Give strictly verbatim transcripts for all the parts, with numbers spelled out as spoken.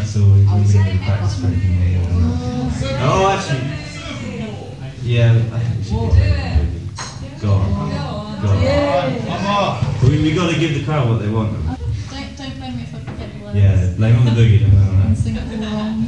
so we wouldn't really practice for anything here. Oh, actually, yeah, I think we should do it. Go on, go on. Yeah. We we got to give the crowd what they want. Don't don't blame me if I forget the words. Yeah, blame on the boogie. Don't blame on And that. sing it all wrong.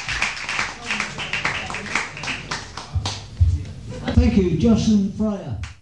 Thank you, Jocelyn Fryer.